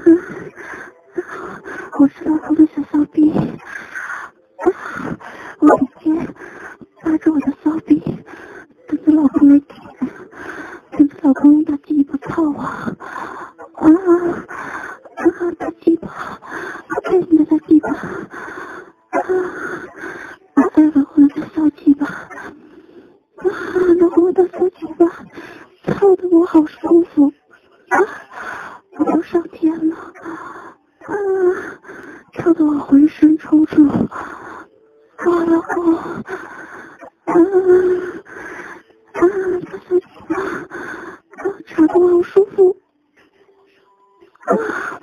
我是老公的小骚逼，我每天扒着我的骚逼，等着老公来舔，等着老公用大鸡巴操我，大鸡巴，开心的大鸡巴，我爱老公的小鸡巴，老公的小鸡巴，操得我好舒服，我都上天了，操得我浑身抽搐，老公，大小鸡巴，插得我好舒服，